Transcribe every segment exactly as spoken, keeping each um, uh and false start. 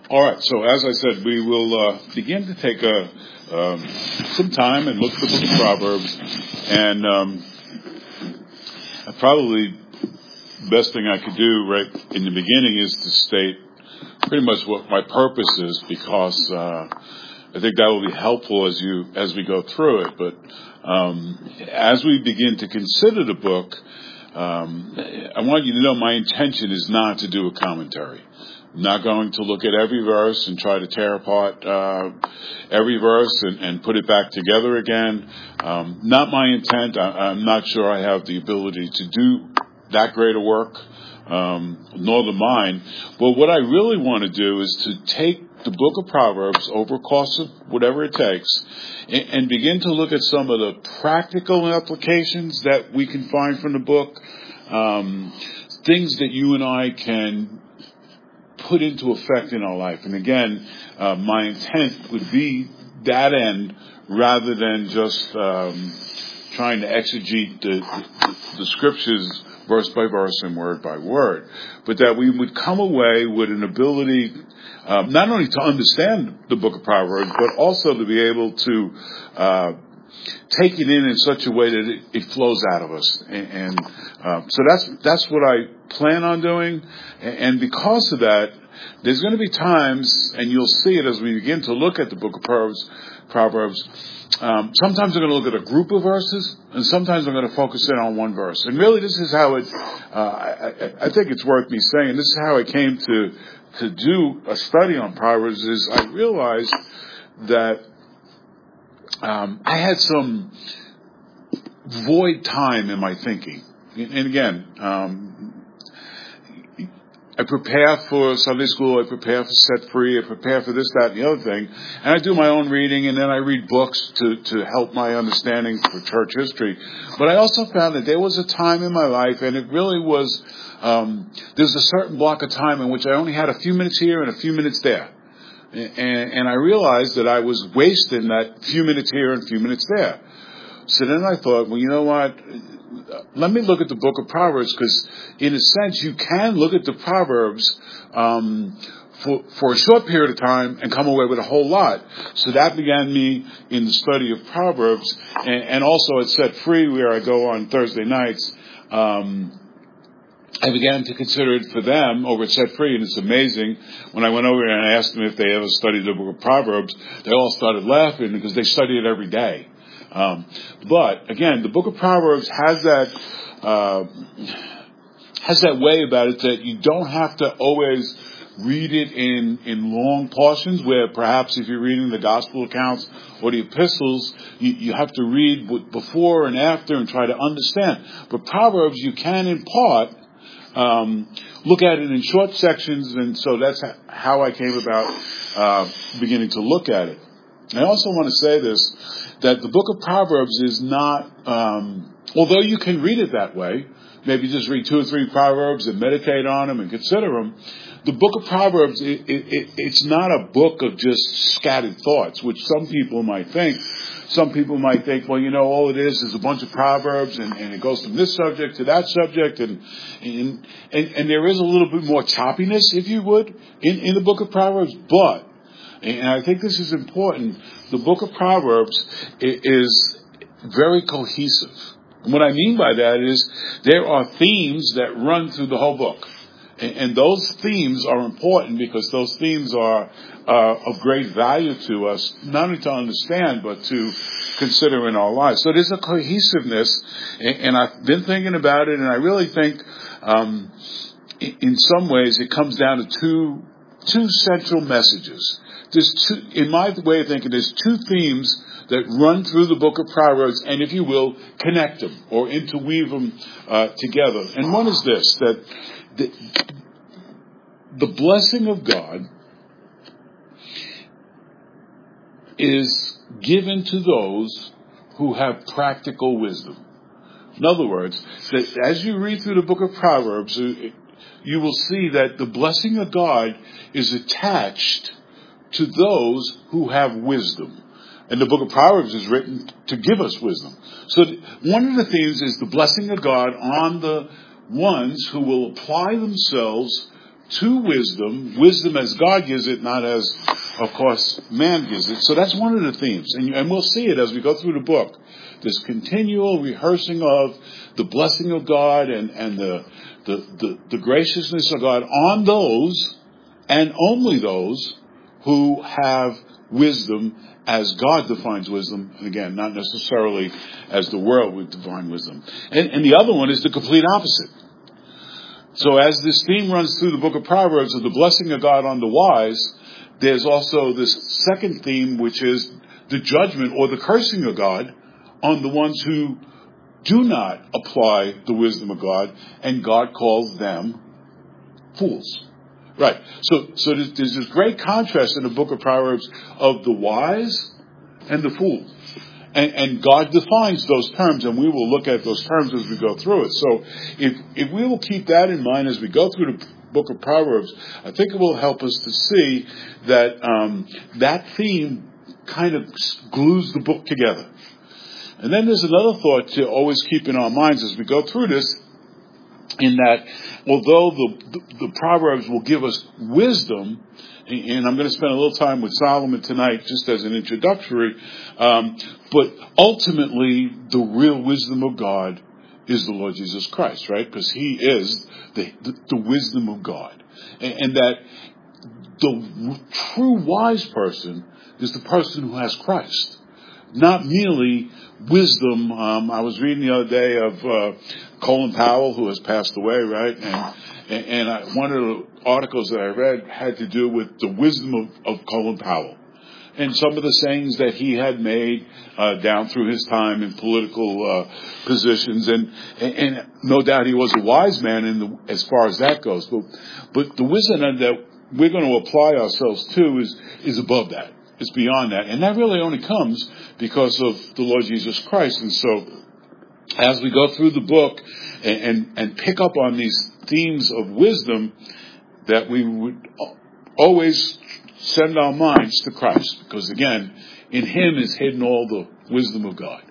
All right, so as I said, we will uh, begin to take a, um, some time and look at the book of Proverbs, and um, probably the best thing I could do right in the beginning is to state pretty much what my purpose is, because uh, I think that will be helpful as you as we go through it. But um, as we begin to consider the book, um, I want you to know my intention is not to do a commentary. I'm not going to look at every verse and try to tear apart uh, every verse and, and put it back together again. Um, not my intent. I, I'm not sure I have the ability to do that great a work, um, nor the mine. But what I really want to do is to take the book of Proverbs over a course of whatever it takes and, and begin to look at some of the practical applications that we can find from the book, um, things that you and I can put into effect in our life. And again, uh, my intent would be that end rather than just um, trying to exegete the, the, the scriptures verse by verse and word by word, but that we would come away with an ability um, not only to understand the book of Proverbs, but also to be able to uh, take it in in such a way that it, it flows out of us. And, and uh, so that's that's what I plan on doing. And because of that, there's going to be times, and you'll see it as we begin to look at the book of Proverbs, Proverbs um, sometimes I'm going to look at a group of verses, and sometimes I'm going to focus in on one verse. And really, this is how it, uh, I, I think it's worth me saying, this is how I came to, to do a study on Proverbs, is I realized that um, I had some void time in my thinking. And again, um, I prepare for Sunday school, I prepare for Set Free, I prepare for this, that, and the other thing. And I do my own reading, and then I read books to, to help my understanding for church history. But I also found that there was a time in my life, and it really was, um, there's a certain block of time in which I only had a few minutes here and a few minutes there. And, and I realized that I was wasting that few minutes here and a few minutes there. So then I thought, well, you know what? Let me look at the book of Proverbs, because in a sense you can look at the Proverbs um, for, for a short period of time and come away with a whole lot. So that began me in the study of Proverbs, and, and also at Set Free, where I go on Thursday nights. Um, I began to consider it for them over at Set Free, and it's amazing. When I went over and I asked them if they ever studied the book of Proverbs, they all started laughing because they study it every day. Um, but again, the book of Proverbs has that uh, has that way about it that you don't have to always read it in in long portions, where perhaps if you're reading the gospel accounts or the epistles, you, you have to read before and after and try to understand. But Proverbs, you can in part um, look at it in short sections, and so that's how I came about uh, beginning to look at it. I also want to say this, that the book of Proverbs is not, um, although you can read it that way, maybe just read two or three Proverbs and meditate on them and consider them, the book of Proverbs, it, it, it's not a book of just scattered thoughts, which some people might think. Some people might think, well, you know, all it is is a bunch of Proverbs, and, and it goes from this subject to that subject, and and, and and there is a little bit more choppiness, if you would, in, in the book of Proverbs, but and I think this is important, the book of Proverbs is very cohesive. And what I mean by that is there are themes that run through the whole book. And those themes are important because those themes are uh, of great value to us, not only to understand, but to consider in our lives. So there's a cohesiveness, and I've been thinking about it, and I really think um, in some ways it comes down to two two central messages. There's two, in my way of thinking, there's two themes that run through the book of Proverbs, and if you will, connect them or interweave them uh, together. And one is this, that the, the blessing of God is given to those who have practical wisdom. In other words, that as you read through the book of Proverbs, you will see that the blessing of God is attached to those who have wisdom. And the book of Proverbs is written to give us wisdom. So one of the themes is the blessing of God on the ones who will apply themselves to wisdom, wisdom as God gives it, not as, of course, man gives it. So that's one of the themes. And, and we'll see it as we go through the book. This continual rehearsing of the blessing of God and, and the, the, the, the graciousness of God on those, and only those, who have wisdom as God defines wisdom. And again, not necessarily as the world would define wisdom. And, and the other one is the complete opposite. So as this theme runs through the book of Proverbs of the blessing of God on the wise, there's also this second theme, which is the judgment or the cursing of God on the ones who do not apply the wisdom of God, and God calls them fools. Right. So, so there's, there's this great contrast in the book of Proverbs of the wise and the fool. And, and God defines those terms, and we will look at those terms as we go through it. So if, if we will keep that in mind as we go through the book of Proverbs, I think it will help us to see that um, that theme kind of glues the book together. And then there's another thought to always keep in our minds as we go through this, in that although the, the, the Proverbs will give us wisdom, and I'm going to spend a little time with Solomon tonight just as an introductory, um, but ultimately the real wisdom of God is the Lord Jesus Christ, right? Because he is the, the, the wisdom of God. And, and that the true wise person is the person who has Christ. Not merely wisdom. Um, I was reading the other day of uh, Colin Powell, who has passed away, right? And and, and I, one of the articles that I read had to do with the wisdom of, of Colin Powell and some of the sayings that he had made uh, down through his time in political uh, positions. And, and and no doubt he was a wise man in the, as far as that goes. But but the wisdom that we're going to apply ourselves to is is above that. It's beyond that. And that really only comes because of the Lord Jesus Christ. And so as we go through the book and, and, and pick up on these themes of wisdom, that we would always send our minds to Christ. Because again, in him is hidden all the wisdom of God.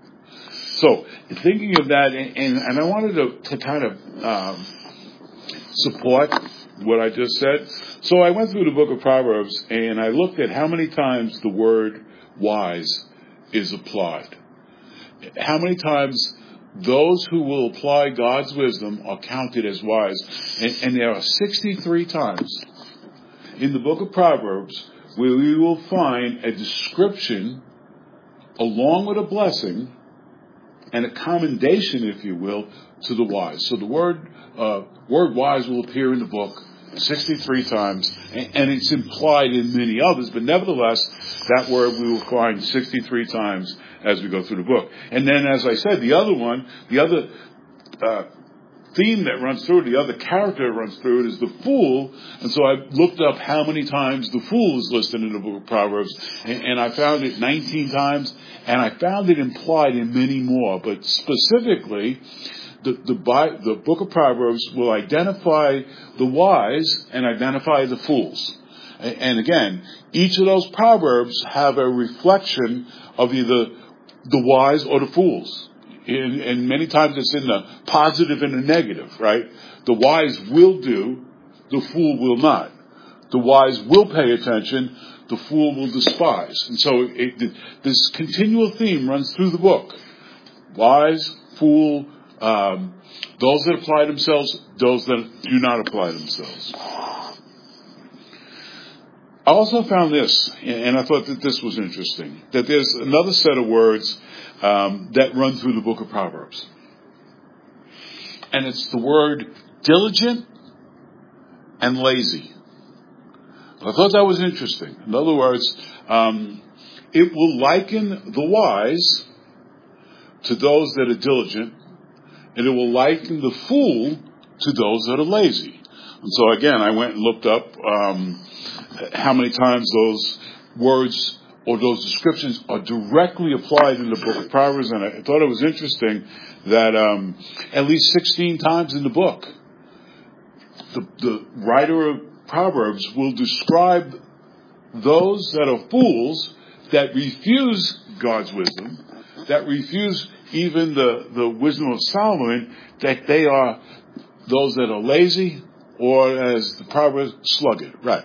So thinking of that, and, and I wanted to, to kind of um, support what I just said. So I went through the book of Proverbs and I looked at how many times the word wise is applied. How many times those who will apply God's wisdom are counted as wise. And, and there are sixty-three times in the book of Proverbs where we will find a description along with a blessing and a commendation, if you will, to the wise. So the word uh, word wise will appear in the book sixty-three times, and it's implied in many others, but nevertheless, that word we will find sixty-three times as we go through the book. And then, as I said, the other one, the other uh, theme that runs through it, the other character that runs through it is the fool. And so I looked up how many times the fool is listed in the book of Proverbs, and, and I found it nineteen times, and I found it implied in many more, but specifically, The, the, the book of Proverbs will identify the wise and identify the fools. And, and again, each of those proverbs have a reflection of either the wise or the fools. And, and many times it's in the positive and the negative, right? The wise will do, the fool will not. The wise will pay attention, the fool will despise. And so it, this continual theme runs through the book. Wise, fool, Um, those that apply themselves, those that do not apply themselves. I also found this, and I thought that this was interesting, that there's another set of words um, that run through the book of Proverbs. And it's the word diligent and lazy. I thought that was interesting. In other words, um, it will liken the wise to those that are diligent, and it will liken the fool to those that are lazy. And so again, I went and looked up um, how many times those words or those descriptions are directly applied in the book of Proverbs. And I thought it was interesting that um, at least sixteen times in the book, the, the writer of Proverbs will describe those that are fools that refuse God's wisdom, that refuse even the, the wisdom of Solomon, that they are those that are lazy or as the proverb, sluggard, right?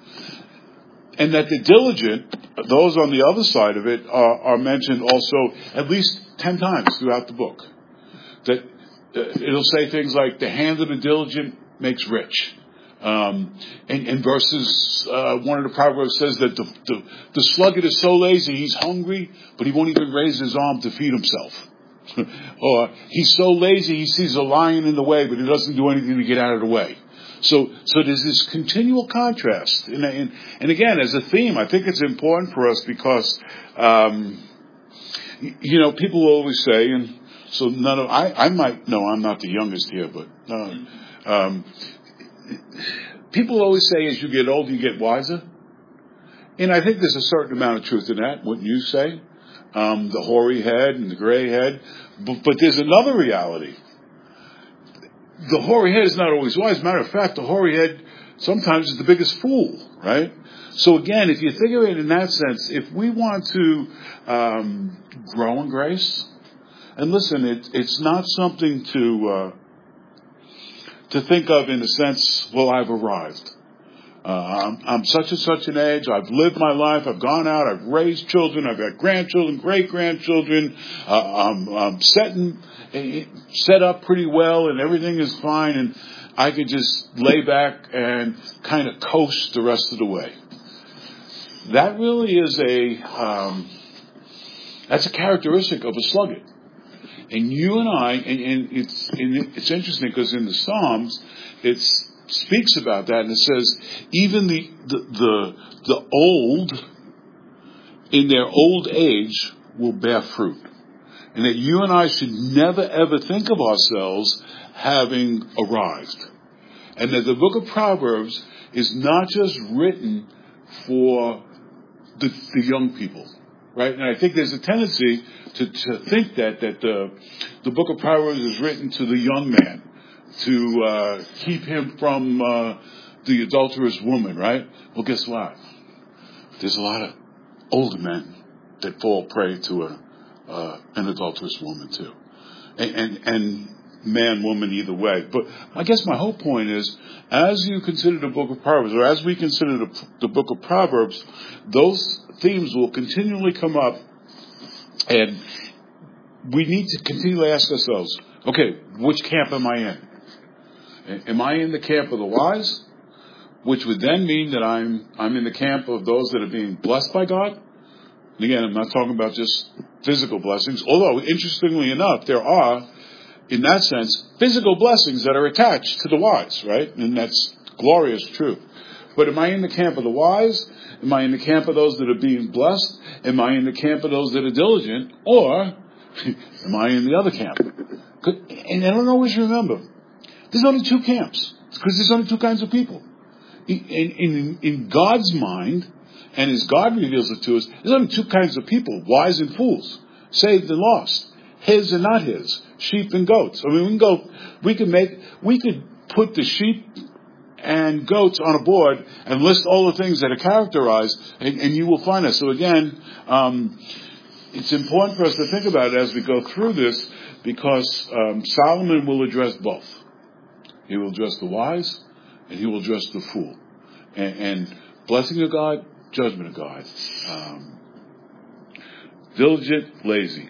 And that the diligent, those on the other side of it, are, are mentioned also at least ten times throughout the book. That uh, it'll say things like, the hand of the diligent makes rich. Um, and, and verses, uh, one of the Proverbs says that the, the, the sluggard is so lazy, he's hungry, but he won't even raise his arm to feed himself. Or he's so lazy, he sees a lion in the way, but he doesn't do anything to get out of the way. So, so there's this continual contrast. And, and, and again, as a theme, I think it's important for us because, um, you know, people always say, and so none of, I, I might, no, I'm not the youngest here, but, uh, um, people always say as you get older, you get wiser. And I think there's a certain amount of truth in that, wouldn't you say? Um, the hoary head and the gray head. But, but there's another reality. The hoary head is not always wise. As a matter of fact, the hoary head sometimes is the biggest fool, right? So again, if you think of it in that sense, if we want to um, grow in grace, and listen, it, it's not something to uh, to think of in the sense, well, I've arrived. Uh, I'm, I'm such and such an age. I've lived my life. I've gone out. I've raised children. I've got grandchildren, great-grandchildren. Uh, I'm, I'm setting, set up pretty well, and everything is fine. And I could just lay back and kind of coast the rest of the way. That really is a um, that's a characteristic of a sluggard. And you and I, and, and it's and it's interesting because in the Psalms, it's speaks about that, and it says even the, the the the old in their old age will bear fruit, and that you and I should never ever think of ourselves having arrived, and that the book of Proverbs is not just written for the, the young people, right? And I think there's a tendency to, to think that that the the book of Proverbs is written to the young man, to uh, keep him from uh, the adulterous woman, right? Well, guess what? There's a lot of older men that fall prey to a uh, an adulterous woman too, and, and and man, woman, either way. But I guess my whole point is, as you consider the book of Proverbs, or as we consider the, the book of Proverbs, those themes will continually come up, and we need to continually ask ourselves, okay, which camp am I in? Am I in the camp of the wise, which would then mean that I'm I'm in the camp of those that are being blessed by God? And again, I'm not talking about just physical blessings, although interestingly enough, there are, in that sense, physical blessings that are attached to the wise, right? And that's glorious truth. But am I in the camp of the wise? Am I in the camp of those that are being blessed? Am I in the camp of those that are diligent? Or am I in the other camp? And I don't always remember, there's only two camps, because there's only two kinds of people. In, in, in God's mind, and as God reveals it to us, there's only two kinds of people, wise and fools, saved and lost, his and not his, sheep and goats. I mean, we can go, we could make, we could put the sheep and goats on a board and list all the things that are characterized, and, and you will find us. So again, um, it's important for us to think about it as we go through this, because um, Solomon will address both. He will address the wise, and he will address the fool. And, and blessing of God, judgment of God. Um, diligent, lazy.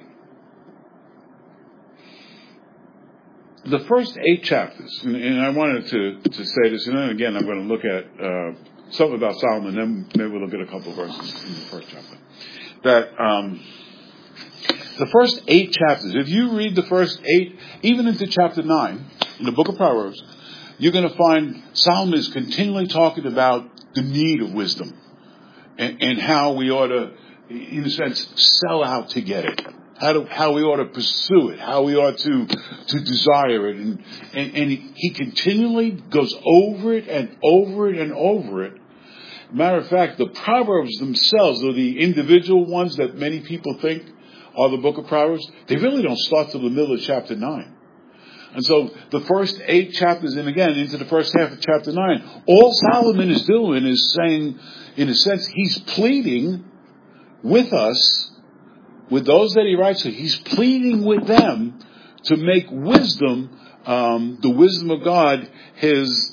The first eight chapters, and, and I wanted to, to say this, and then again I'm going to look at uh, something about Solomon, then maybe we'll look at a couple of verses in the first chapter. That um, the first eight chapters, if you read the first eight, even into chapter nine, in the book of Proverbs, you're going to find Solomon is continually talking about the need of wisdom and, and how we ought to, in a sense, sell out to get it. How to, how we ought to pursue it, how we ought to to desire it, and and, and he, he continually goes over it and over it and over it. Matter of fact, the Proverbs themselves, or the individual ones that many people think are the book of Proverbs, they really don't start till the middle of chapter nine. And so the first eight chapters, and again into the first half of chapter nine, all Solomon is doing is saying, in a sense, he's pleading with us. With those that he writes to, he's pleading with them to make wisdom, um, the wisdom of God, his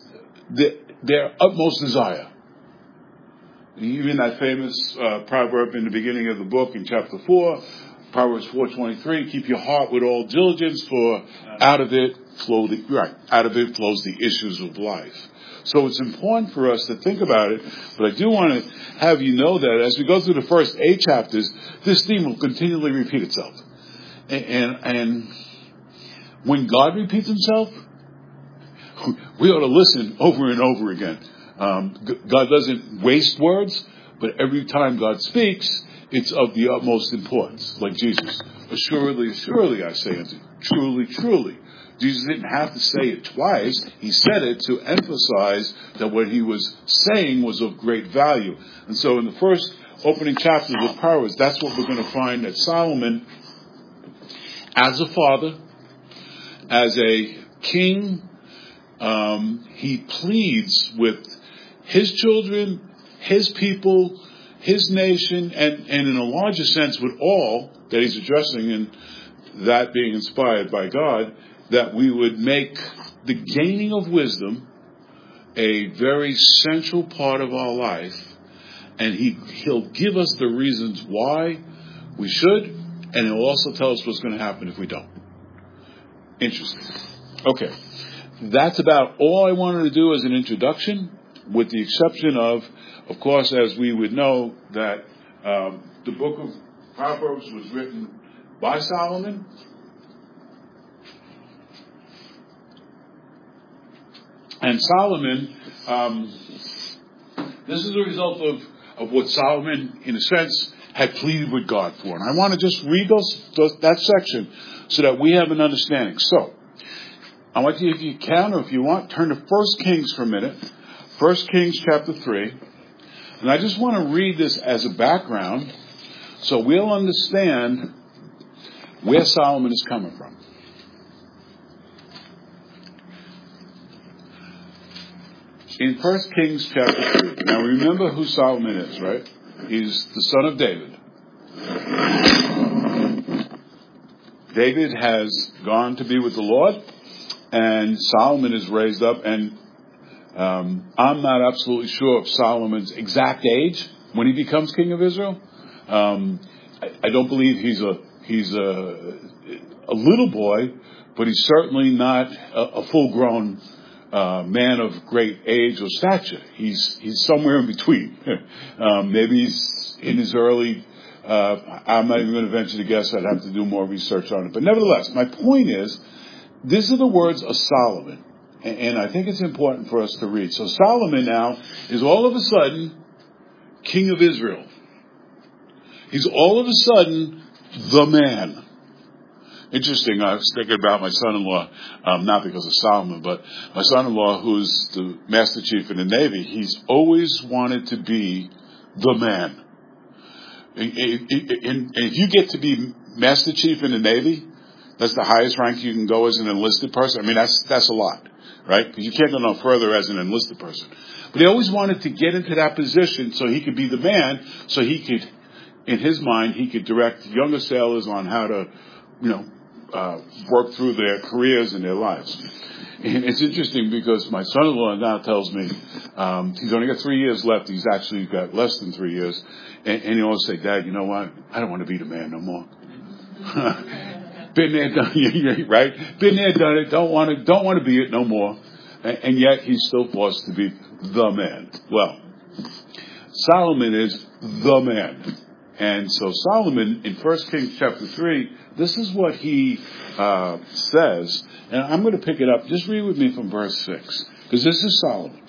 the, their utmost desire. Even that famous uh, proverb in the beginning of the book in chapter four, Proverbs four twenty-three, keep your heart with all diligence, for out of it flow the right, out of it flows the issues of life. So it's important for us to think about it, but I do want to have you know that as we go through the first eight chapters, this theme will continually repeat itself. And, and, and when God repeats himself, we ought to listen over and over again. Um, God doesn't waste words, but every time God speaks, it's of the utmost importance. Like Jesus, assuredly, assuredly, I say unto you, truly, truly. Jesus didn't have to say it twice. He said it to emphasize that what he was saying was of great value. And so in the first opening chapters of Proverbs, that's what we're going to find, that Solomon, as a father, as a king, um, he pleads with his children, his people, his nation, and, and in a larger sense with all that he's addressing, and that being inspired by God, that we would make the gaining of wisdom a very central part of our life, and he, he'll give us the reasons why we should, and he'll also tell us what's going to happen if we don't. Interesting. Okay. That's about all I wanted to do as an introduction, with the exception of, of course, as we would know, that um, the book of Proverbs was written by Solomon. And Solomon, um, this is a result of, of what Solomon, in a sense, had pleaded with God for. And I want to just read those, those that section so that we have an understanding. So, I want you, if you can, or if you want, turn to First Kings for a minute. First Kings chapter three. And I just want to read this as a background so we'll understand where Solomon is coming from. In First Kings chapter three. Now remember who Solomon is, right? He's the son of David. David has gone to be with the Lord, and Solomon is raised up, and um, I'm not absolutely sure of Solomon's exact age when he becomes king of Israel. Um, I, I don't believe he's a he's a a little boy, but he's certainly not a, a full-grown uh, man of great age or stature. He's he's somewhere in between. um, maybe he's in his early. Uh, I'm not even going to venture to guess. I'd have to do more research on it. But nevertheless, my point is, these are the words of Solomon. And I think it's important for us to read. So Solomon now is all of a sudden king of Israel. He's all of a sudden the man. Interesting, I was thinking about my son-in-law, um, not because of Solomon, but my son-in-law, who's the Master Chief in the Navy, he's always wanted to be the man. And if you get to be Master Chief in the Navy, that's the highest rank you can go as an enlisted person. I mean, that's that's a lot, right? Because you can't go no further as an enlisted person. But he always wanted to get into that position so he could be the man, so he could, in his mind, he could direct younger sailors on how to, you know, uh, work through their careers and their lives. And it's interesting because my son-in-law now tells me um, he's only got three years left. He's actually got less than three years. And, and he always say, Dad, you know what? I don't want to be the man no more. Been there, done it, right? Been there, done it. Don't want to, don't want to be it no more. And, and yet he's still forced to be the man. Well, Solomon is the man. And so Solomon, in First Kings chapter three, this is what he uh, says. And I'm going to pick it up. Just read with me from verse six. Because this is Solomon.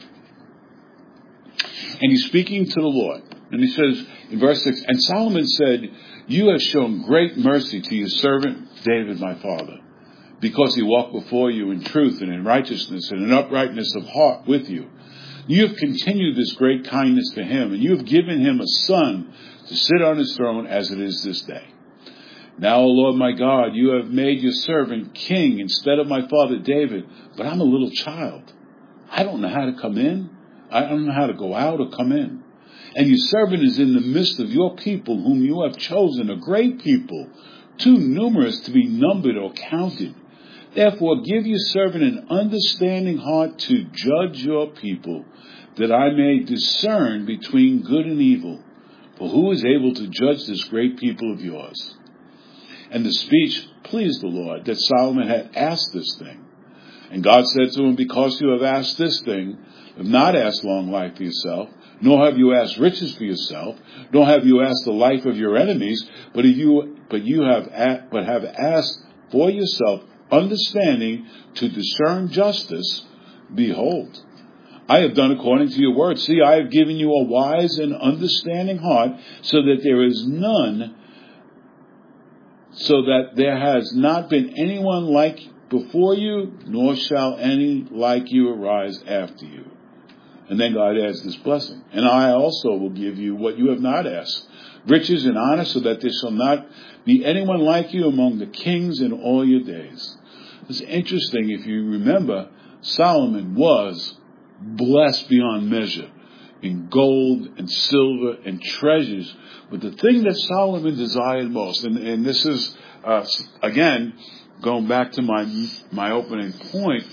And he's speaking to the Lord. And he says in verse six, and Solomon said, you have shown great mercy to your servant David, my father, because he walked before you in truth and in righteousness and in uprightness of heart with you. You have continued this great kindness to him, and you have given him a son to sit on his throne as it is this day. Now, O Lord my God, you have made your servant king instead of my father David, but I'm a little child. I don't know how to come in. I don't know how to go out or come in. And your servant is in the midst of your people, whom you have chosen, a great people, too numerous to be numbered or counted. Therefore, give your servant an understanding heart to judge your people, that I may discern between good and evil. For who is able to judge this great people of yours? And the speech pleased the Lord, that Solomon had asked this thing. And God said to him, because you have asked this thing, have not asked long life for yourself, nor have you asked riches for yourself, nor have you asked the life of your enemies, but if you but you have a, but have asked for yourself understanding to discern justice. Behold, I have done according to your word. See, I have given you a wise and understanding heart, so that there is none, so that there has not been anyone like before you, nor shall any like you arise after you. And then God adds this blessing. And I also will give you what you have not asked, riches and honor, so that there shall not be anyone like you among the kings in all your days. It's interesting, if you remember, Solomon was blessed beyond measure in gold and silver and treasures. But the thing that Solomon desired most, and, and this is, uh, again, going back to my my opening point,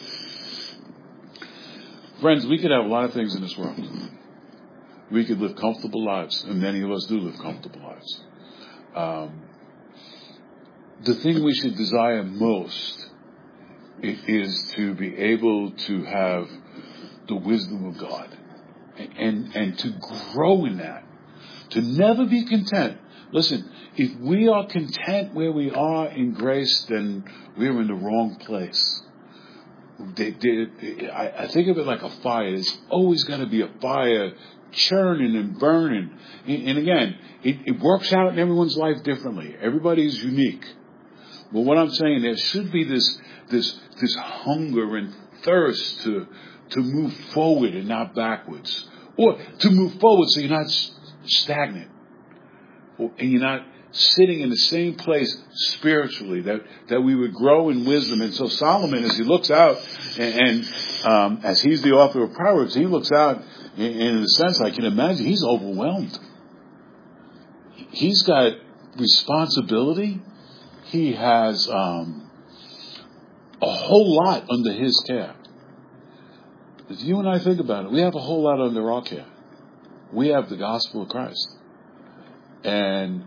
friends, we could have a lot of things in this world. We could live comfortable lives, and many of us do live comfortable lives. Um, the thing we should desire most is to be able to have the wisdom of God, and, and, and to grow in that, to never be content. Listen, if we are content where we are in grace, then we're in the wrong place. They, they, I, I think of it like a fire. There's always got to be a fire churning and burning. And, and again, it, it works out in everyone's life differently. Everybody's unique. But what I'm saying, there should be this this this hunger and thirst to to move forward and not backwards, or to move forward so you're not stagnant, or, and you're not sitting in the same place spiritually, that, that we would grow in wisdom. And so Solomon, as he looks out, and, and um, as he's the author of Proverbs, he looks out, and in a sense, I can imagine, he's overwhelmed. He's got responsibility. He has um, a whole lot under his care. If you and I think about it, we have a whole lot under our care. We have the gospel of Christ. And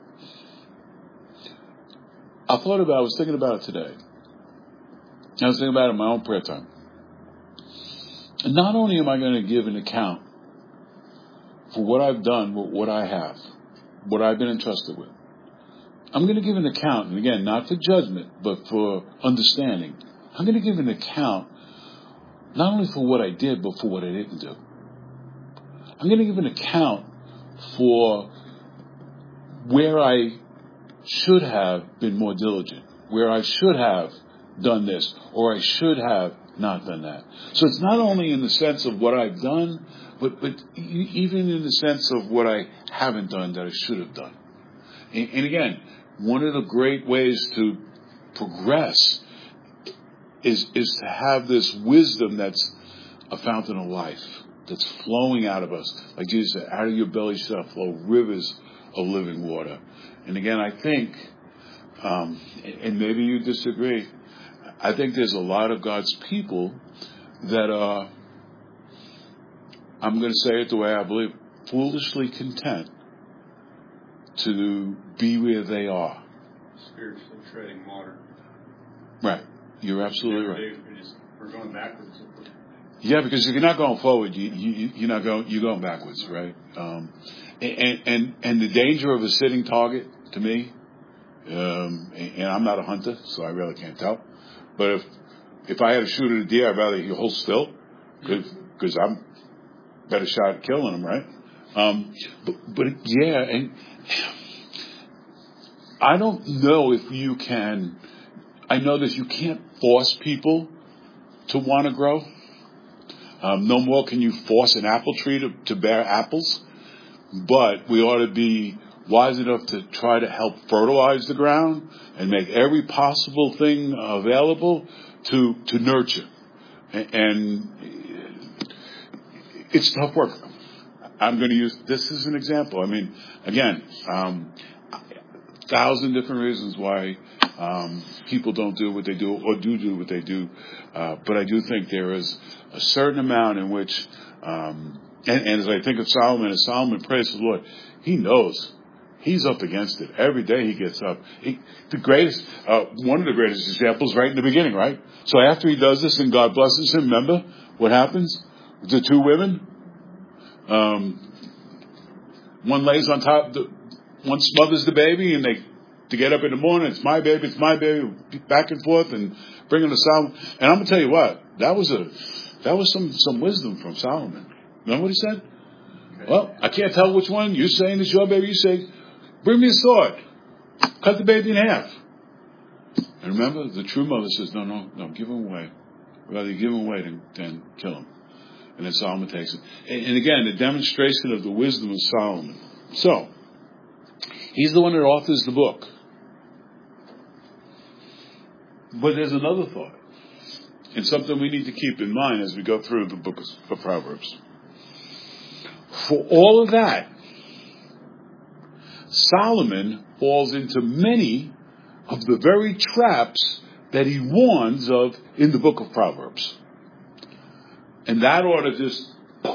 I thought about it, I was thinking about it today. I was thinking about it in my own prayer time. And not only am I going to give an account for what I've done, what I have, what I've been entrusted with, I'm going to give an account, and again, not for judgment, but for understanding. I'm going to give an account not only for what I did, but for what I didn't do. I'm going to give an account for where I should have been more diligent, where I should have done this, or I should have not done that. So it's not only in the sense of what I've done, but, but even in the sense of what I haven't done that I should have done. And, and again, one of the great ways to progress is, is to have this wisdom that's a fountain of life, that's flowing out of us. Like Jesus said, out of your belly shall flow rivers of living water. And again, I think, um, and maybe you disagree, I think there's a lot of God's people that are, I'm going to say it the way I believe, foolishly content to be where they are. Spiritually treading water. Right. You're absolutely right. We're, just, we're going backwards. Yeah, because if you're not going forward, you, you, you're not going, you're going backwards, right? Um, and, and, and the danger of a sitting target, to me, um, and I'm not a hunter, so I really can't tell. But if, if I had to shoot at a deer, I'd rather he hold still, because I'm better shot at killing him, right? Um, but, but yeah, and I don't know if you can, I know that you can't force people to want to grow. Um, no more can you force an apple tree to, to bear apples, but we ought to be wise enough to try to help fertilize the ground and make every possible thing available to, to nurture. And, and it's tough work. I'm going to use this as an example. I mean, again, um, a thousand different reasons why um, people don't do what they do or do do what they do. Uh, but I do think there is a certain amount in which, um, and, and as I think of Solomon, as Solomon prays to the Lord, he knows he's up against it. Every day he gets up. He, the greatest, uh, one of the greatest examples right in the beginning, right? So after he does this and God blesses him, remember what happens? The two women, um, one lays on top, the, one smothers the baby, and they, to get up in the morning, it's my baby, it's my baby, back and forth and bringing the Solomon. And I'm going to tell you what, that was a, that was some, some wisdom from Solomon. Remember what he said? Well, I can't tell which one. You're saying it's your baby. You say, bring me a sword. Cut the baby in half. And remember, the true mother says, no, no, no, give him away. Rather give him away than, than kill him. And then Solomon takes it. And, and again, the demonstration of the wisdom of Solomon. So, he's the one that authors the book. But there's another thought. And something we need to keep in mind as we go through the book of Proverbs. For all of that, Solomon falls into many of the very traps that he warns of in the book of Proverbs. And that ought to just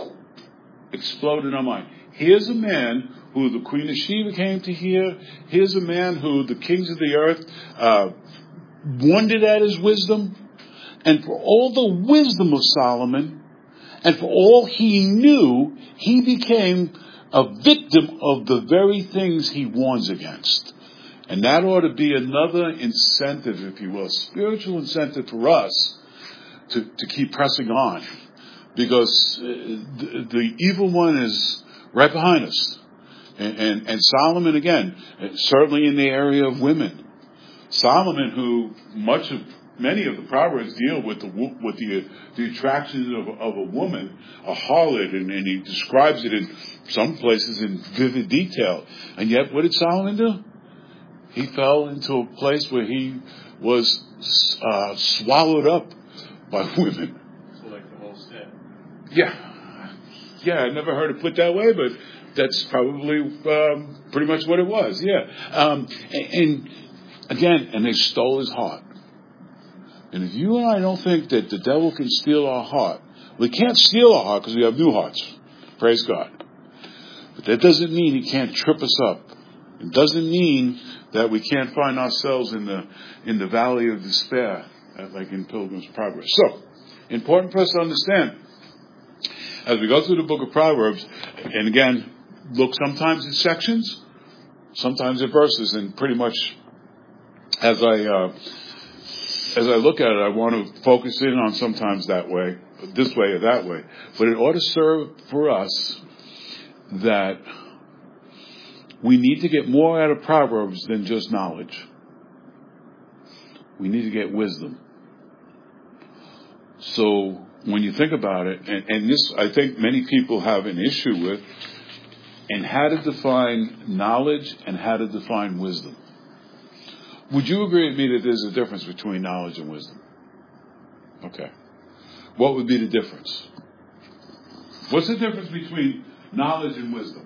explode in our mind. Here's a man who the Queen of Sheba came to hear. Here's a man who the kings of the earth uh, wondered at his wisdom. And for all the wisdom of Solomon, and for all he knew, he became a victim of the very things he warns against. And that ought to be another incentive, if you will, spiritual incentive for us to, to keep pressing on. Because the, the evil one is right behind us. And, and, and Solomon, again, certainly in the area of women. Solomon, who much of many of the Proverbs deal with the with the the attractions of, of a woman, a harlot, and, and he describes it in some places in vivid detail. And yet, what did Solomon do? He fell into a place where he was uh, swallowed up by women. So like the whole set. Yeah, yeah. I never heard it put that way, but that's probably um, pretty much what it was. Yeah, um, and, and again, and they stole his heart. And if you and I don't think that the devil can steal our heart, we can't steal our heart because we have new hearts. Praise God. But that doesn't mean he can't trip us up. It doesn't mean that we can't find ourselves in the in the valley of despair, like in Pilgrim's Progress. So, important for us to understand, as we go through the book of Proverbs, and again, look sometimes at sections, sometimes at verses, and pretty much as I... Uh, As I look at it, I want to focus in on sometimes that way, this way or that way. But it ought to serve for us that we need to get more out of Proverbs than just knowledge. We need to get wisdom. So when you think about it, and, and this I think many people have an issue with, and how to define knowledge and how to define wisdom. Would you agree with me that there's a difference between knowledge and wisdom? Okay. What would be the difference? What's the difference between knowledge and wisdom?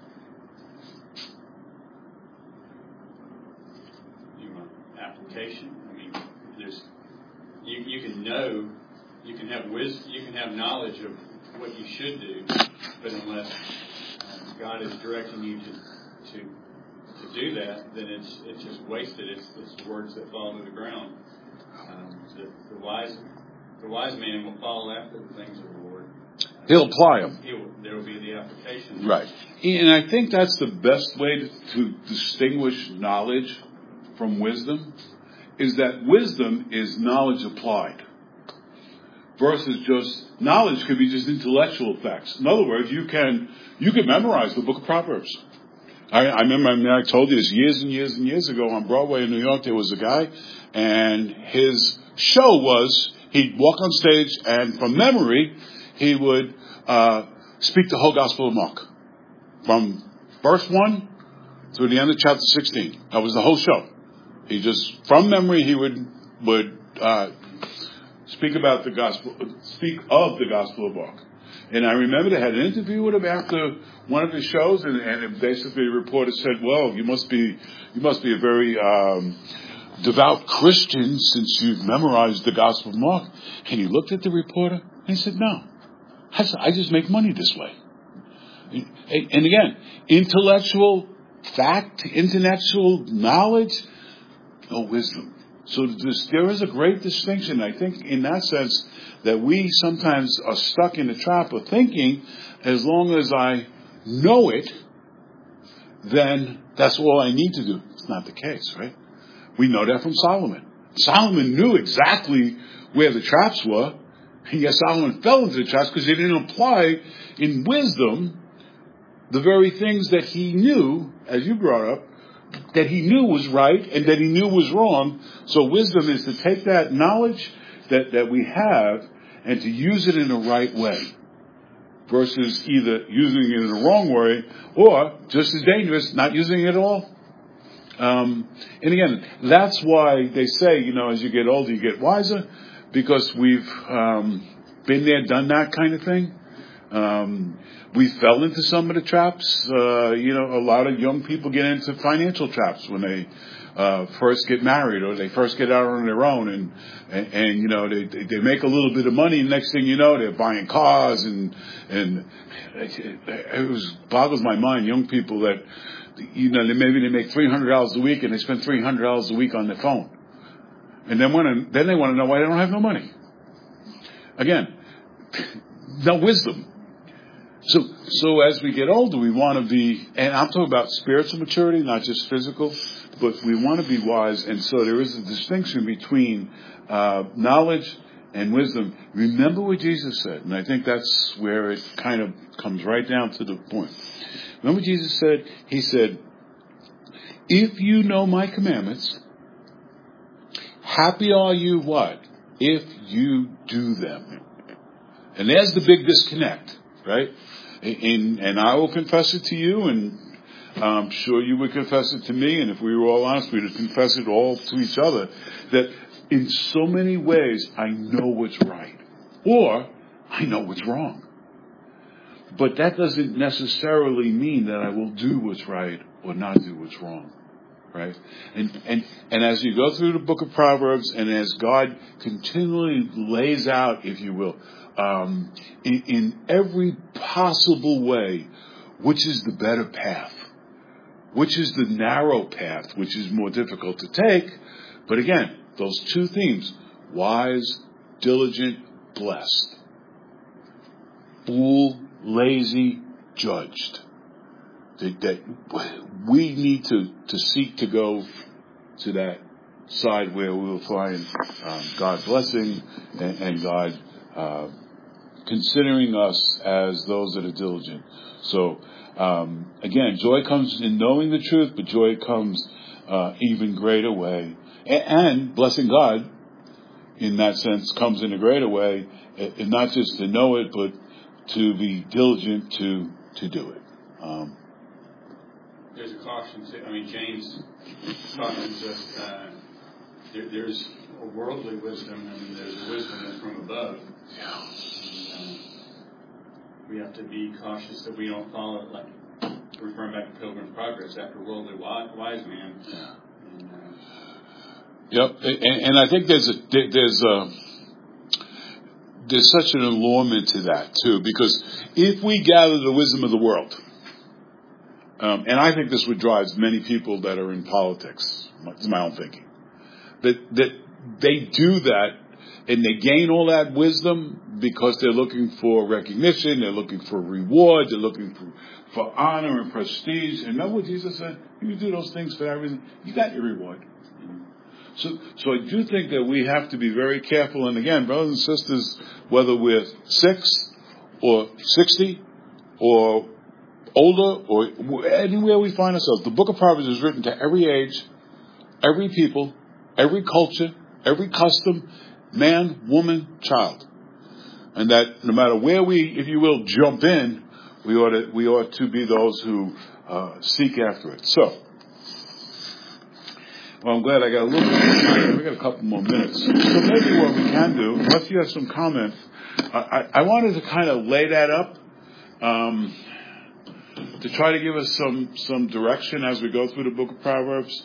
You want application? I mean, there's you you can know, you can have wisdom, you can have knowledge of what you should do, but unless uh, God is directing you to to to do that, then it's it's just wasted. It's, it's words that fall to the ground. Um, the, the wise the wise man will follow after the things of the Lord. He'll apply them. He'll, there will be the application. Right. And I think that's the best way to, to distinguish knowledge from wisdom, is that wisdom is knowledge applied. Versus just, knowledge could be just intellectual facts. In other words, you can you can memorize the book of Proverbs. I, I remember I, mean, I told you this years and years and years ago on Broadway in New York. There was a guy, and his show was he'd walk on stage, and from memory, he would uh, speak the whole Gospel of Mark, from verse one through the end of chapter sixteen. That was the whole show. He just, from memory, he would would uh, speak about the gospel, speak of the Gospel of Mark. And I remember they had an interview with him after one of his shows, and, and basically the reporter said, "Well, you must be, you must be a very um, devout Christian since you've memorized the Gospel of Mark. And he looked at the reporter and he said, no, I said, I just make money this way. And again, intellectual fact, intellectual knowledge, no wisdom. So this, there is a great distinction, I think, in that sense, that we sometimes are stuck in the trap of thinking, as long as I know it, then that's all I need to do. It's not the case, right? We know that from Solomon. Solomon knew exactly where the traps were, and yet Solomon fell into the traps because he didn't apply in wisdom the very things that he knew, as you brought up, that he knew was right and that he knew was wrong. So wisdom is to take that knowledge that, that we have and to use it in the right way versus either using it in the wrong way or, just as dangerous, not using it at all. Um, and again, that's why they say, you know, as you get older, you get wiser, because we've um, been there, done that kind of thing. Um, we fell into some of the traps. Uh, you know, a lot of young people get into financial traps when they uh, first get married or they first get out on their own, and and, and you know they they make a little bit of money. And next thing you know, they're buying cars, and and it, it was boggles my mind. Young people that, you know, they, maybe they make three hundred dollars a week and they spend three hundred dollars a week on their phone, and then want to then they want to know why they don't have no money. Again, no wisdom. So, so as we get older, we want to be, and I'm talking about spiritual maturity, not just physical, but we want to be wise. And so there is a distinction between uh, knowledge and wisdom. Remember what Jesus said, and I think that's where it kind of comes right down to the point. Remember what Jesus said? He said, if you know my commandments, happy are you what? If you do them. And there's the big disconnect, right? In, and I will confess it to you, and I'm sure you would confess it to me, and if we were all honest, we would confess it all to each other, that in so many ways I know what's right, or I know what's wrong. But that doesn't necessarily mean that I will do what's right or not do what's wrong, right? And, and, and as you go through the book of Proverbs, and as God continually lays out, if you will, Um, in, in every possible way, which is the better path, which is the narrow path, which is more difficult to take. But again, those two themes, wise, diligent, blessed. Fool, lazy, judged. That, that we need to, to seek to go to that side where we will find um, God blessing and, and God uh, considering us as those that are diligent. So, um, again, joy comes in knowing the truth, but joy comes uh, even greater way. And, and blessing God, in that sense, comes in a greater way, and not just to know it, but to be diligent to to do it. Um, there's a caution, to, I mean, James cautions us, uh, there, there's a worldly wisdom, and there's a wisdom that's from above. Yeah. We have to be cautious that we don't follow, like, referring back to Pilgrim's Progress, after worldly wise man. Yeah. And, uh, yep, and, and I think there's a there's a there's such an allurement to that too, because if we gather the wisdom of the world, um, and I think this would drive many people that are in politics. It's my own thinking that that they do that. And they gain all that wisdom because they're looking for recognition, they're looking for reward, they're looking for, for honor and prestige. And remember what Jesus said? You do those things for that reason, you got your reward. So, so I do think that we have to be very careful. And again, brothers and sisters, whether we're six or sixty or older or anywhere we find ourselves, the book of Proverbs is written to every age, every people, every culture, every custom, man, woman, child. And that no matter where we, if you will, jump in, we ought to, we ought to be those who uh, seek after it. So, well, I'm glad I got a little bit of time. We got a couple more minutes. So maybe what we can do, unless you have some comment, I, I, I wanted to kind of lay that up um, to try to give us some, some direction as we go through the book of Proverbs.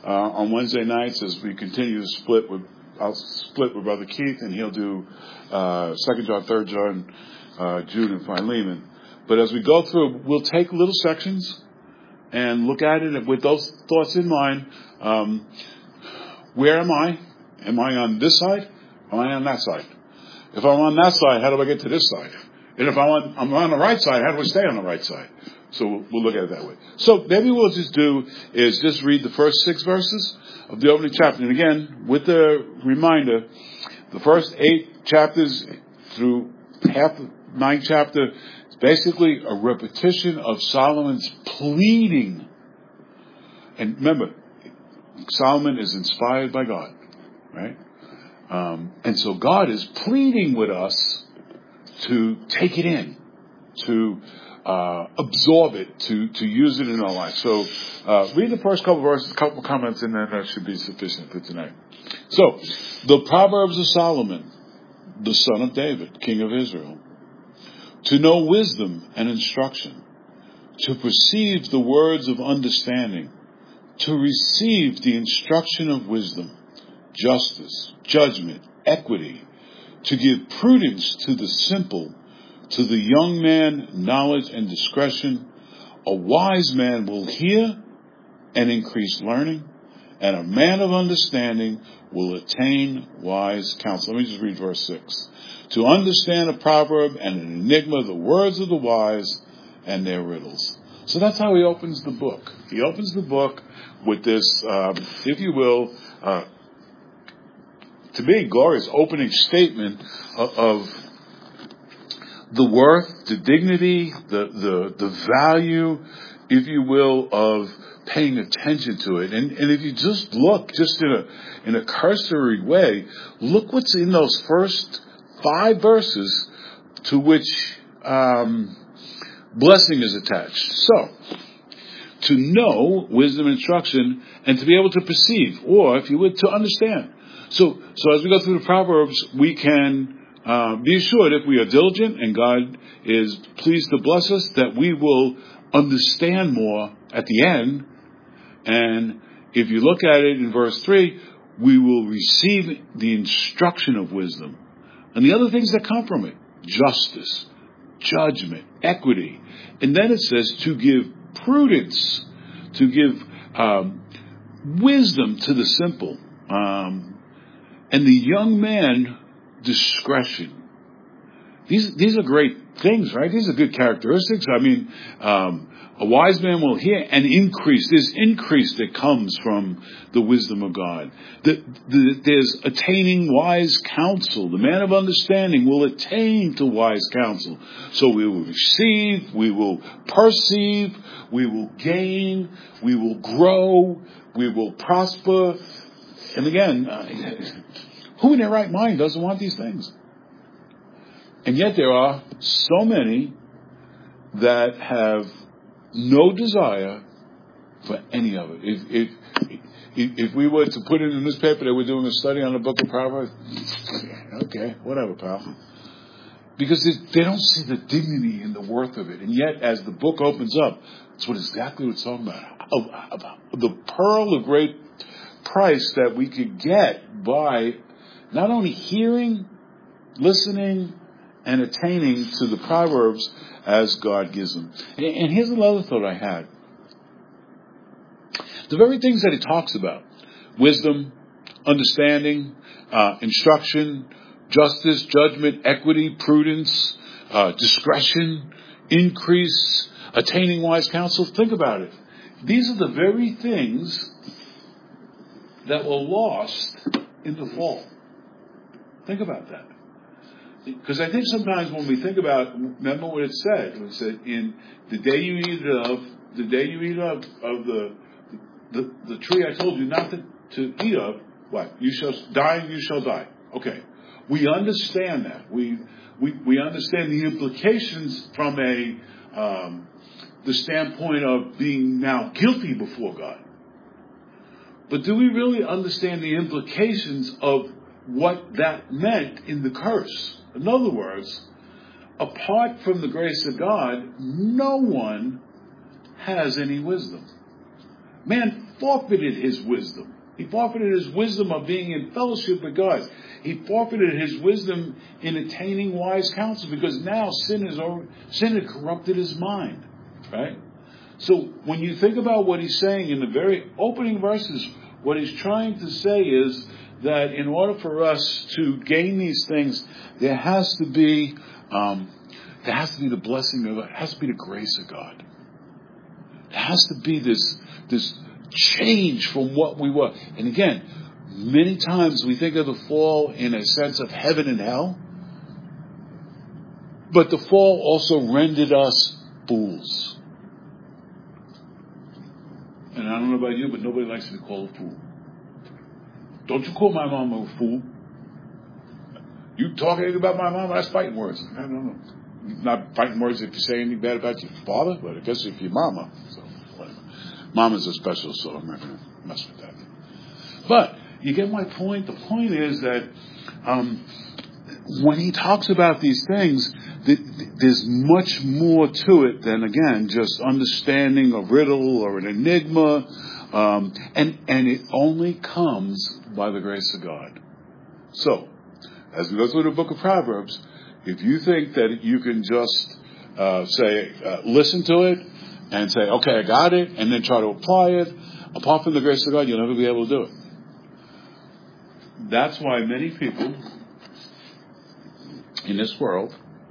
uh, on Wednesday nights as we continue to split with, I'll split with Brother Keith, and he'll do uh, Second John, Third John, uh, Jude, and Philemon. But as we go through, we'll take little sections and look at it with those thoughts in mind. Um, where am I? Am I on this side? Or am I on that side? If I'm on that side, how do I get to this side? And if I'm on, I'm on the right side, how do I stay on the right side? So we'll, we'll look at it that way. So maybe what we'll just do is just read the first six verses of the opening chapter. And again, with the reminder, the first eight chapters through half the ninth chapter is basically a repetition of Solomon's pleading. And remember, Solomon is inspired by God, right? Um, and so God is pleading with us to take it in, to uh, absorb it, to, to use it in our life. So uh, read the first couple of verses, a couple of comments, and then that should be sufficient for tonight. So, the Proverbs of Solomon, the son of David, king of Israel, to know wisdom and instruction, to perceive the words of understanding, to receive the instruction of wisdom, justice, judgment, equity, to give prudence to the simple, to the young man knowledge and discretion. A wise man will hear and increase learning, and a man of understanding will attain wise counsel. Let me just read verse six. To understand a proverb and an enigma, the words of the wise and their riddles. So that's how he opens the book. He opens the book with this, um, if you will, uh, to me, glorious opening statement of, of the worth, the dignity, the, the the value, if you will, of paying attention to it. And, and if you just look, just in a in a cursory way, look what's in those first five verses to which um, blessing is attached. So, to know wisdom and instruction, and to be able to perceive, or if you would, to understand. So, so as we go through the Proverbs, we can uh, be assured if we are diligent and God is pleased to bless us, that we will understand more at the end. And if you look at it in verse three, we will receive the instruction of wisdom. And the other things that come from it, justice, judgment, equity. And then it says to give prudence, to give um, wisdom to the simple. Um, And the young man, discretion. These these are great things, right? These are good characteristics. I mean, um, a wise man will hear and increase. There's increase that comes from the wisdom of God. The, the, there's attaining wise counsel. The man of understanding will attain to wise counsel. So we will receive, we will perceive, we will gain, we will grow, we will prosper. And again, uh, who in their right mind doesn't want these things? And yet there are so many that have no desire for any of it. If, if, if we were to put it in the newspaper that we're doing a study on the book of Proverbs, okay, whatever, pal. Because they don't see the dignity and the worth of it. And yet, as the book opens up, that's what exactly what it's talking about. The pearl of great price that we could get by not only hearing, listening, and attaining to the Proverbs as God gives them. And here's another thought I had. The very things that he talks about, wisdom, understanding, uh, instruction, justice, judgment, equity, prudence, uh, discretion, increase, attaining wise counsel, think about it. These are the very things that were lost in the fall. Think about that. Because I think sometimes when we think about, remember what it said, it said, in the day you eat of, the day you eat of, of the, the, the tree I told you not to, to eat of, what? You shall die and you shall die. Okay. We understand that. We, we, we understand the implications from a, um, the standpoint of being now guilty before God. But do we really understand the implications of what that meant in the curse? In other words, apart from the grace of God, no one has any wisdom. Man, forfeited his wisdom. He forfeited his wisdom of being in fellowship with God. He forfeited his wisdom in attaining wise counsel because now sin is over, sin had corrupted his mind. Right? So when you think about what he's saying in the very opening verses, what he's trying to say is that in order for us to gain these things, there has to be um, there has to be the blessing of God. It has to be the grace of God. There has to be this this change from what we were. And again, many times we think of the fall in a sense of heaven and hell, but the fall also rendered us fools. And I don't know about you, but nobody likes to be called a fool. Don't you call my mom a fool. You talking about my mom, that's fighting words. I don't know. Not fighting words if you say anything bad about your father, but I guess if your mama. So, whatever. Mama's a special, so I'm not going to mess with that. But, you get my point? The point is that um, when he talks about these things, th- th- there's much more to it than, again, just understanding a riddle or an enigma. Um, and, and it only comes by the grace of God. So, as we go through the book of Proverbs, if you think that you can just uh, say, uh, listen to it and say, okay, I got it, and then try to apply it, apart from the grace of God, you'll never be able to do it. That's why many people in this world,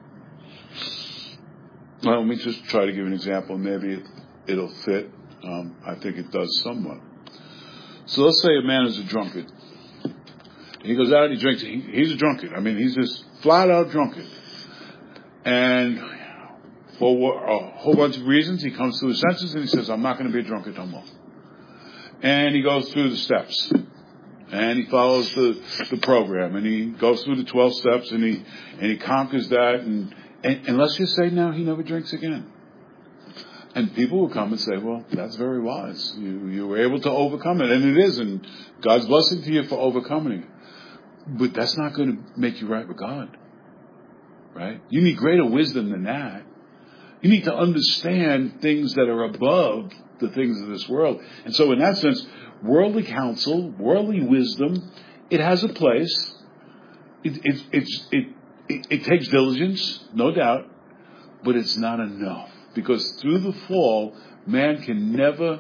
well, let me just try to give an example. Maybe it, it'll fit. Um, I think it does somewhat. So let's say a man is a drunkard. And he goes out and he drinks. He, he's a drunkard. I mean, he's just flat out drunkard. And for a whole bunch of reasons, he comes to his senses and he says, I'm not going to be a drunkard no more. And he goes through the steps. And he follows the, the program. And he goes through the twelve steps and he and he conquers that. And, and, and let's just say now he never drinks again. And people will come and say, well, that's very wise. You you were able to overcome it. And it is. And God's blessing to you for overcoming it. But that's not going to make you right with God. Right? You need greater wisdom than that. You need to understand things that are above the things of this world. And so in that sense, worldly counsel, worldly wisdom, it has a place. It, it, it's, it, it, it takes diligence, no doubt, but it's not enough. Because through the fall, man can never,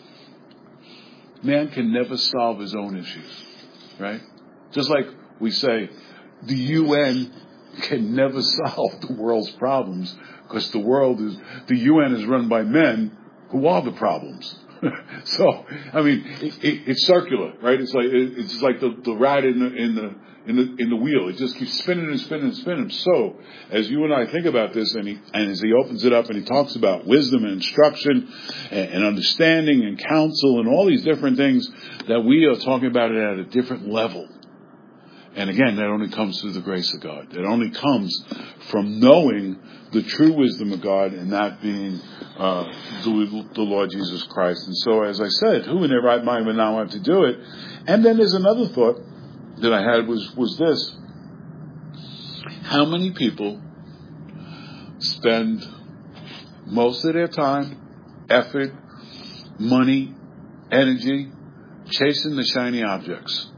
man can never solve his own issues. Right? Just like we say, the U N can never solve the world's problems because the world is, the U N is run by men who are the problems. So, I mean, it, it, it's circular, right? It's like it, it's like the, the rat in the in the in the in the wheel. It just keeps spinning and spinning and spinning. So, as you and I think about this, and he and as he opens it up and he talks about wisdom and instruction and, and understanding and counsel and all these different things that we are talking about it at a different level. And again, that only comes through the grace of God. It only comes from knowing the true wisdom of God, and that being uh, the, the Lord Jesus Christ. And so, as I said, who in their right mind would not want to do it? And then there's another thought that I had was, was this. How many people spend most of their time, effort, money, energy, chasing the shiny objects?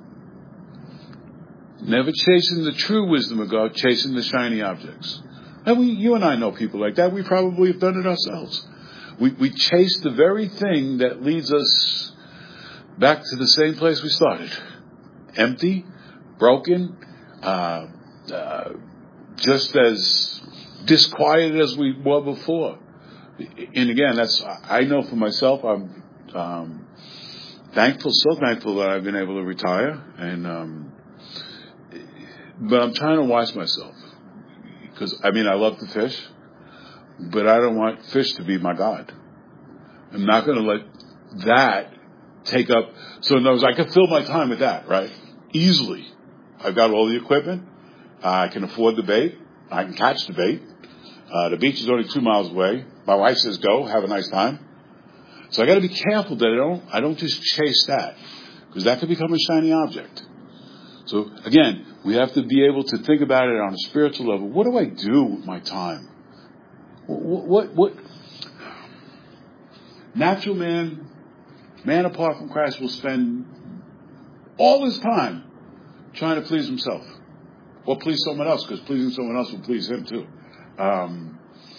Never chasing the true wisdom of God, chasing the shiny objects. And we, you and I know people like that. We probably have done it ourselves. We, we chase the very thing that leads us back to the same place we started. Empty, broken, uh, uh, just as disquieted as we were before. And again, that's, I know for myself, I'm um, thankful, so thankful that I've been able to retire. And, um, But I'm trying to watch myself. Because, I mean, I love to fish. But I don't want fish to be my God. I'm not going to let that take up. So in other words, I can fill my time with that, right? Easily. I've got all the equipment. I can afford the bait. I can catch the bait. Uh, the beach is only two miles away. My wife says, go, have a nice time. So I got to be careful that I don't, I don't just chase that. Because that could become a shiny object. So again, we have to be able to think about it on a spiritual level. What do I do with my time? What, what, what? Natural man Man apart from Christ will spend all his time trying to please himself. Or please someone else, because pleasing someone else will please him too. Um,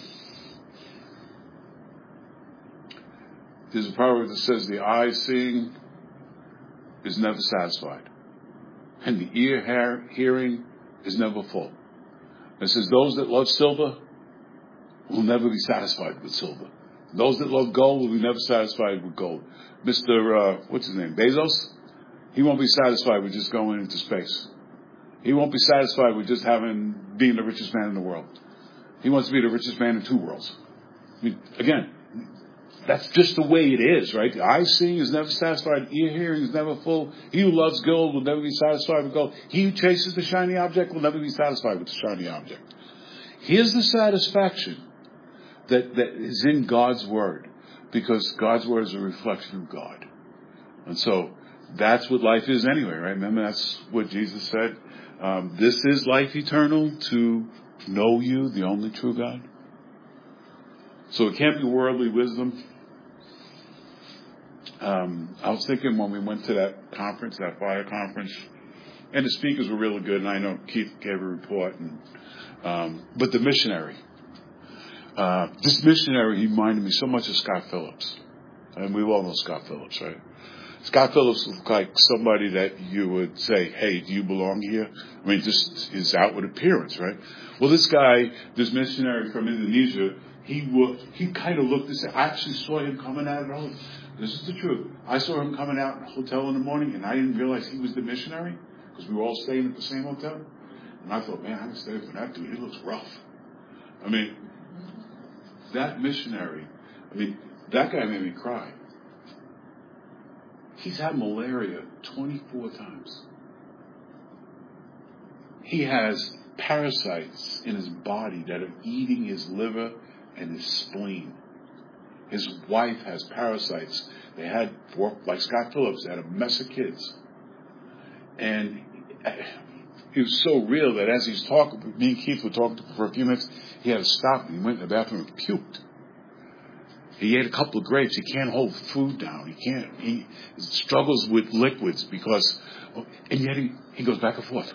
there's a proverb that says the eye seeing is never satisfied. And the ear hair, hearing is never full. It says those that love silver will never be satisfied with silver. Those that love gold will be never satisfied with gold. Mister Uh, what's his name? Bezos? He won't be satisfied with just going into space. He won't be satisfied with just having being the richest man in the world. He wants to be the richest man in two worlds. I mean, again, that's just the way it is, right? The eye seeing is never satisfied. Ear hearing is never full. He who loves gold will never be satisfied with gold. He who chases the shiny object will never be satisfied with the shiny object. Here's the satisfaction that, that is in God's word, because God's word is a reflection of God. And so that's what life is anyway, right? Remember, that's what Jesus said. Um, this is life eternal, to know you, the only true God. So it can't be worldly wisdom. Um, I was thinking when we went to that conference, that fire conference, and the speakers were really good, and I know Keith gave a report, and, um, but the missionary, uh, this missionary, he reminded me so much of Scott Phillips. And we all know Scott Phillips, right? Scott Phillips looked like somebody that you would say, hey, do you belong here? I mean, just his outward appearance, right? Well, this guy, this missionary from Indonesia, he looked, he kind of looked this. I actually saw him coming out of the hotel. This is the truth. I saw him coming out in the hotel in the morning, and I didn't realize he was the missionary, because we were all staying at the same hotel. And I thought, man, I'm staying for that dude. He looks rough. I mean, that missionary, I mean, that guy made me cry. He's had malaria twenty-four times. He has parasites in his body that are eating his liver and his spleen. His wife has parasites. They had, like Scott Phillips, they had a mess of kids. And it was so real that as he's talking, me and Keith were talking for a few minutes, he had to stop and he went in the bathroom and puked. He ate a couple of grapes. He can't hold food down. He can't. He struggles with liquids because, and yet he, he goes back and forth.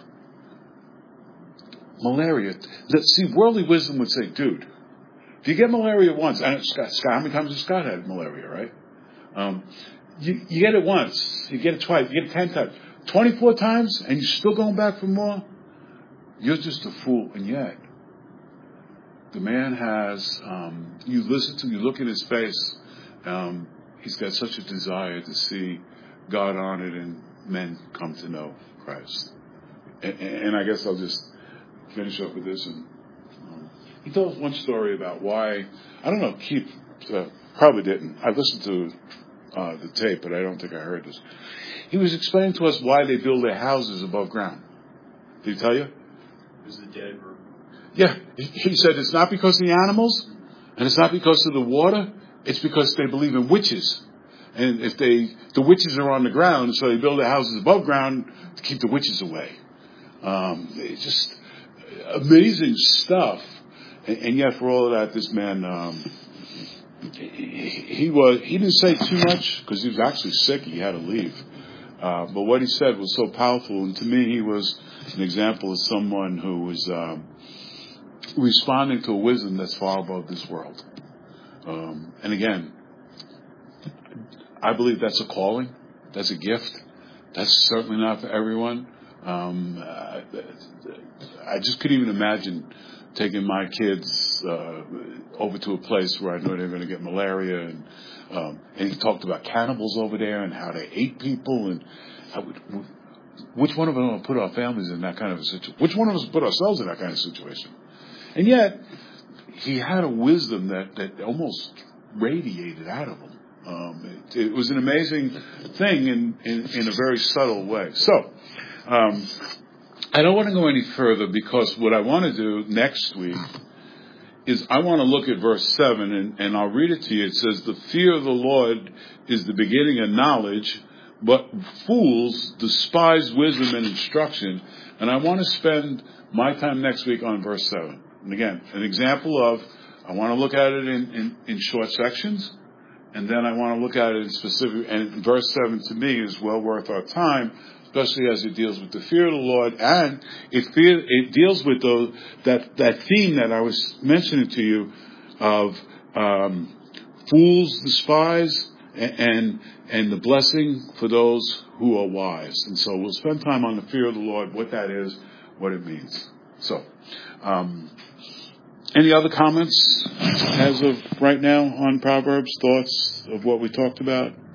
Malaria. See, worldly wisdom would say, dude, if you get malaria once, I know Scott, Scott, how many times has Scott had malaria, right? Um, you, you get it once, you get it twice, you get it ten times, twenty-four times, and you're still going back for more. You're just a fool, and yet. The man has, um, you listen to him, you look in his face, um, he's got such a desire to see God honored and men come to know Christ. And, and I guess I'll just finish up with this. And um, he told us one story about why, I don't know, Keith uh, probably didn't. I listened to uh, the tape, but I don't think I heard this. He was explaining to us why they build their houses above ground. Did he tell you? It was the dead were. Yeah, he said it's not because of the animals, and it's not because of the water. It's because they believe in witches, and if they the witches are on the ground, so they build their houses above ground to keep the witches away. Um, it's just amazing stuff, and, and yet for all of that, this man um, he, he was he didn't say too much because he was actually sick. He had to leave, uh, but what he said was so powerful, and to me, he was an example of someone who was. Um, responding to a wisdom that's far above this world. Um, and again, I believe that's a calling. That's a gift. That's certainly not for everyone. Um, I, I just couldn't even imagine taking my kids uh, over to a place where I know they're going to get malaria. And, um, and he talked about cannibals over there and how they ate people. And how would, which one of us would put our families in that kind of a situation? Which one of us would put ourselves in that kind of situation? And yet, he had a wisdom that, that almost radiated out of him. Um, it, it was an amazing thing in, in, in a very subtle way. So, um, I don't want to go any further because what I want to do next week is I want to look at verse seven, and, and I'll read it to you. It says, the fear of the Lord is the beginning of knowledge, but fools despise wisdom and instruction. And I want to spend my time next week on verse seven. And again, an example of, I want to look at it in, in, in short sections, And then I want to look at it in specific, and verse seven to me is well worth our time, especially as it deals with the fear of the Lord, and it fear, it deals with those, that, that theme that I was mentioning to you of um, fools despise and, and and the blessing for those who are wise. And so we'll spend time on the fear of the Lord, what that is, what it means. So, um, any other comments as of right now on Proverbs, thoughts of what we talked about?